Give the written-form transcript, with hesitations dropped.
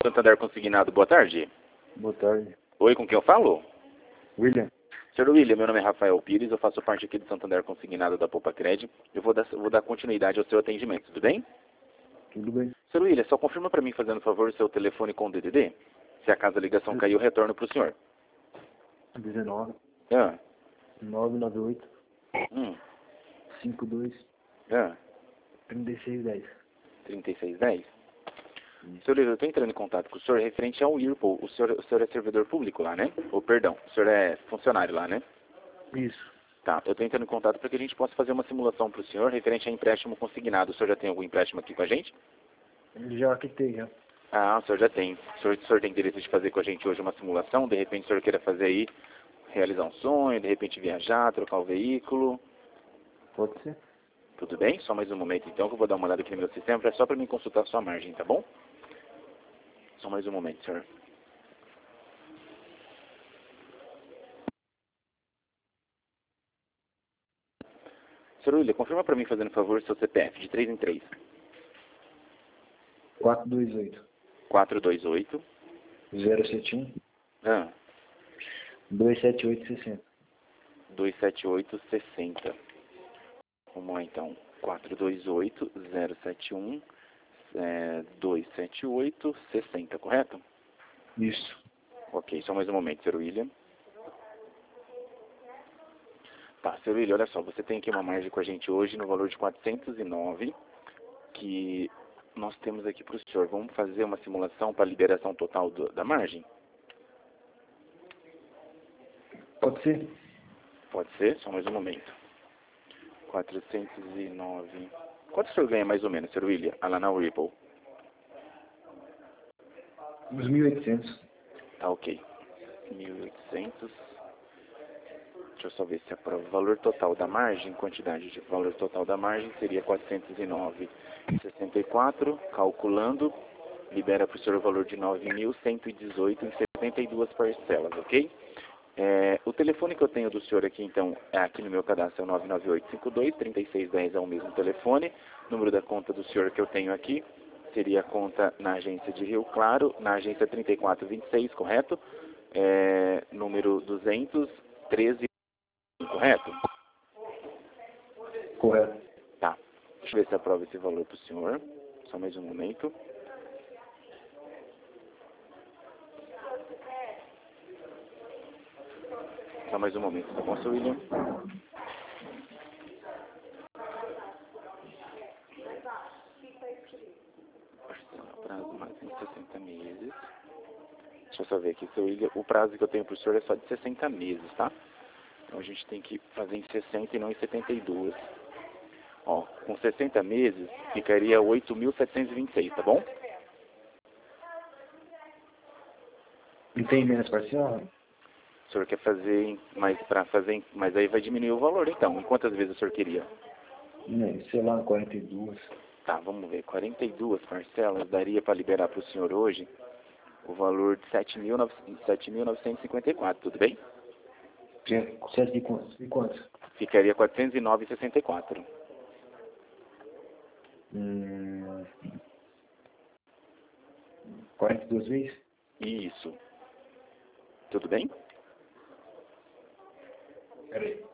Santander Consignado, boa tarde. Boa tarde. Oi, com quem eu falo? William. Senhor William, meu nome é Rafael Pires, eu faço parte aqui do Santander Consignado da Poupa-Cred. Eu vou dar continuidade ao seu atendimento, tudo bem? Tudo bem. Senhor William, só confirma para mim, fazendo favor, o seu telefone com o DDD. Se acaso a ligação caiu, eu retorno para o senhor. 19 Ah, 998 hum, 52 ah, 3610. 3610. Senhor William, eu estou entrando em contato com o senhor referente ao Whirlpool. O senhor é servidor público lá, né? Ou, perdão, o senhor é funcionário lá, né? Isso. Tá, eu estou entrando em contato para que a gente possa fazer uma simulação para o senhor referente a empréstimo consignado. O senhor já tem algum empréstimo aqui com a gente? Já quitei, já. Ah, o senhor já tem. O senhor tem interesse de fazer com a gente hoje uma simulação? De repente o senhor queira fazer aí, realizar um sonho, de repente viajar, trocar o veículo. Pode ser? Tudo bem? Só mais um momento então, que eu vou dar uma olhada aqui no meu sistema, é só para mim consultar a sua margem, tá bom? Só mais um momento, senhor. Senhor William, confirma para mim, fazendo favor, seu CPF de 3 em 3. 428 428. 071 Ah, 27860. 27860. Vamos lá então. 428 071 278 60, correto? Isso. Ok, só mais um momento, senhor William. Tá, senhor William, olha só, você tem aqui uma margem com a gente hoje no valor de 409, que nós temos aqui para o senhor. Vamos fazer uma simulação para a liberação total da margem? Pode ser? Pode ser? Só mais um momento. 409. Quanto o senhor ganha mais ou menos, senhor William, lá na Whirlpool? Uns 1.800. Tá, ok. 1.800. Deixa eu só ver se aprova. O valor total da margem, quantidade de valor total da margem seria 409,64. Calculando, libera para o senhor o valor de 9.118 em 72 parcelas, ok? O telefone que eu tenho do senhor aqui, então, aqui no meu cadastro é o 99852-3610, é o mesmo telefone. O número da conta do senhor que eu tenho aqui seria a conta na agência de Rio Claro, na agência 3426, correto? Número 213, correto? Correto. Tá. Deixa eu ver se aprova esse valor para o senhor. Só mais um momento. Só mais um momento, tá bom, seu William? Prazo máximo de 60 meses. Deixa eu só ver aqui, seu William. O prazo que eu tenho para o senhor é só de 60 meses, tá? Então a gente tem que fazer em 60 e não em 72. Ó, com 60 meses ficaria 8.726, tá bom? Não tem menos parcial? O senhor quer fazer, mas aí vai diminuir o valor então. Em quantas vezes o senhor queria? Sei lá, 42. Tá, vamos ver. 42 parcelas daria para liberar para o senhor hoje o valor de 7.954, tudo bem? 7 de quantos? De quantos? Ficaria 409,64. 42 vezes? Isso. Tudo bem? Peraí.